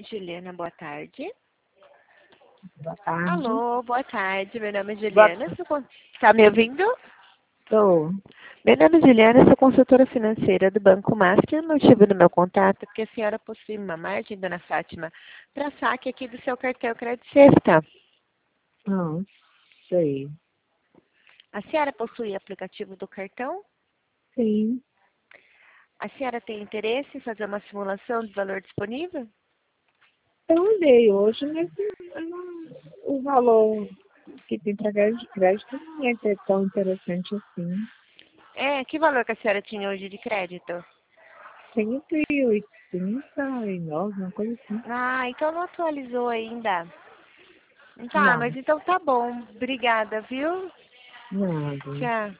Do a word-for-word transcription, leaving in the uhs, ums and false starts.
Juliana, boa tarde. Boa tarde. Alô, boa tarde. Meu nome é Boa Juliana. Está me ouvindo? Estou. Meu nome é Juliana, sou consultora financeira do Banco Master. O motivo do meu contato é porque a senhora possui uma margem, dona Fátima, para saque aqui do seu cartão Crédito Sexta. Não sei. A senhora possui aplicativo do cartão? Sim. A senhora tem interesse em fazer uma simulação de valor disponível? Eu olhei hoje, mas eu não- o valor que tem para crédito crédito não é ter tão interessante assim. É, que valor que a senhora tinha hoje de crédito? cento e oitenta e nove, uma coisa assim. Ah, então não atualizou ainda. Tá, Não, mas então tá bom. Obrigada, viu? nada. Tchau.